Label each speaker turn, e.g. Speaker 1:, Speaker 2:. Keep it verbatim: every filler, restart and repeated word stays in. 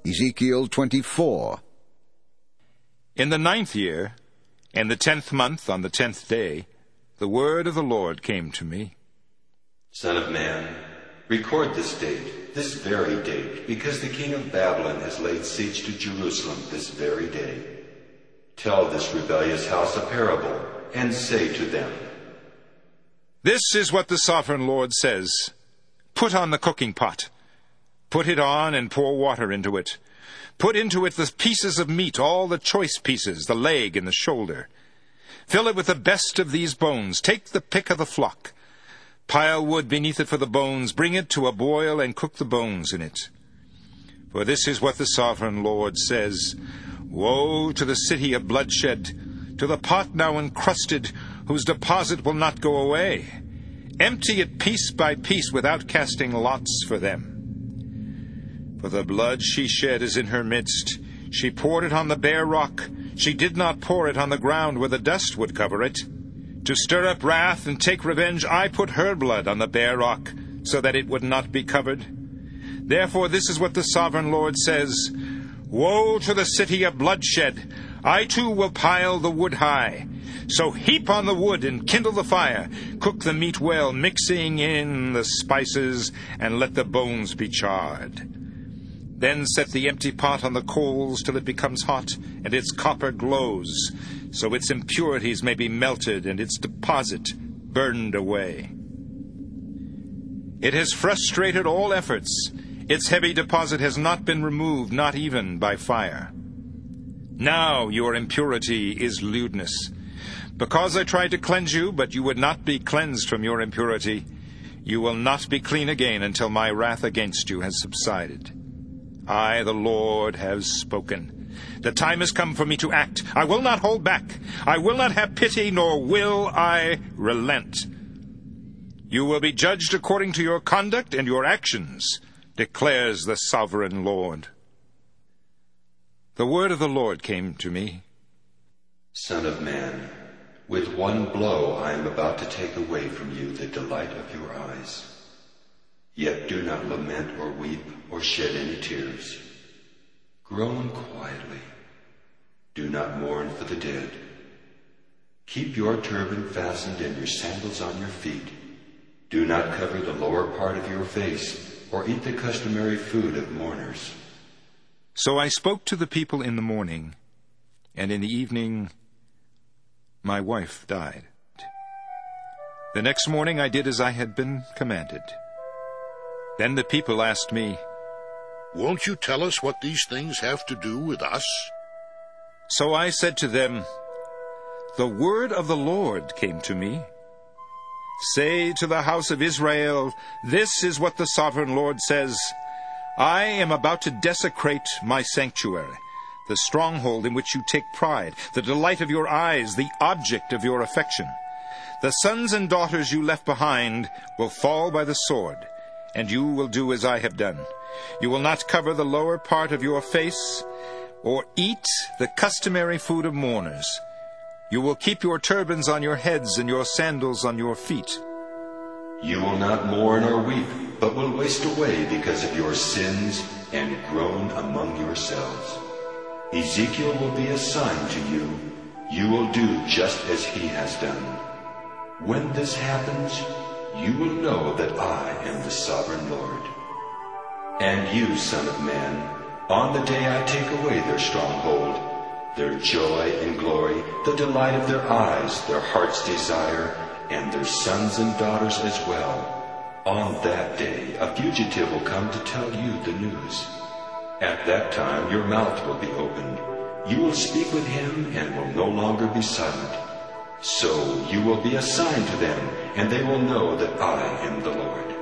Speaker 1: Ezekiel twenty-four.
Speaker 2: In the ninth year, in the tenth month, on the tenth day, the word of the Lord came to me.
Speaker 3: Son of man, record this date, this very date, because the king of Babylon has laid siege to Jerusalem this very day. Tell this rebellious house a parable, and say to them,
Speaker 2: This is what the sovereign Lord says. Put on the cooking pot. Put it on and pour water into it. Put into it the pieces of meat, all the choice pieces, the leg and the shoulder. Fill it with the best of these bones. Take the pick of the flock. Pile wood beneath it for the bones. Bring it to a boil and cook the bones in it. For this is what the sovereign Lord says. Woe to the city of bloodshed, to the pot now encrusted, whose deposit will not go away. Empty it piece by piece without casting lots for them. For the blood she shed is in her midst. She poured it on the bare rock. She did not pour it on the ground where the dust would cover it. To stir up wrath and take revenge, I put her blood on the bare rock, so that it would not be covered. Therefore this is what the sovereign Lord says. Woe to the city of bloodshed! I too will pile the wood high. So heap on the wood and kindle the fire. Cook the meat well, mixing in the spices, and let the bones be charred. Then set the empty pot on the coals till it becomes hot, and its copper glows, so its impurities may be melted and its deposit burned away. It has frustrated all efforts. Its heavy deposit has not been removed, not even by fire. Now your impurity is lewdness. Because I tried to cleanse you, but you would not be cleansed from your impurity, you will not be clean again until my wrath against you has subsided. I, the Lord, have spoken. The time has come for me to act. I will not hold back. I will not have pity, nor will I relent. You will be judged according to your conduct and your actions, declares the sovereign Lord. The word of the Lord came to me.
Speaker 3: Son of man, with one blow I am about to take away from you the delight of your eyes. Yet do not lament or weep or shed any tears. Groan quietly. Do not mourn for the dead. Keep your turban fastened and your sandals on your feet. Do not cover the lower part of your face or eat the customary food of mourners.
Speaker 2: So I spoke to the people in the morning, and in the evening my wife died. The next morning I did as I had been commanded. Then the people asked me,
Speaker 4: Won't you tell us what these things have to do with us?
Speaker 2: So I said to them, The word of the Lord came to me. Say to the house of Israel, This is what the sovereign Lord says. I am about to desecrate my sanctuary, the stronghold in which you take pride, the delight of your eyes, the object of your affection. The sons and daughters you left behind will fall by the sword, and you will do as I have done. You will not cover the lower part of your face, or eat the customary food of mourners. You will keep your turbans on your heads and your sandals on your feet.
Speaker 3: You will not mourn or weep, but will waste away because of your sins and groan among yourselves. Ezekiel will be a sign to you. You will do just as he has done. When this happens, you will know that I am the sovereign Lord. And you, son of man, on the day I take away their stronghold, their joy and glory, the delight of their eyes, their heart's desire, and their sons and daughters as well, on that day a fugitive will come to tell you the news. At that time your mouth will be opened. You will speak with him and will no longer be silent. So you will be a sign to them, and they will know that I am the Lord.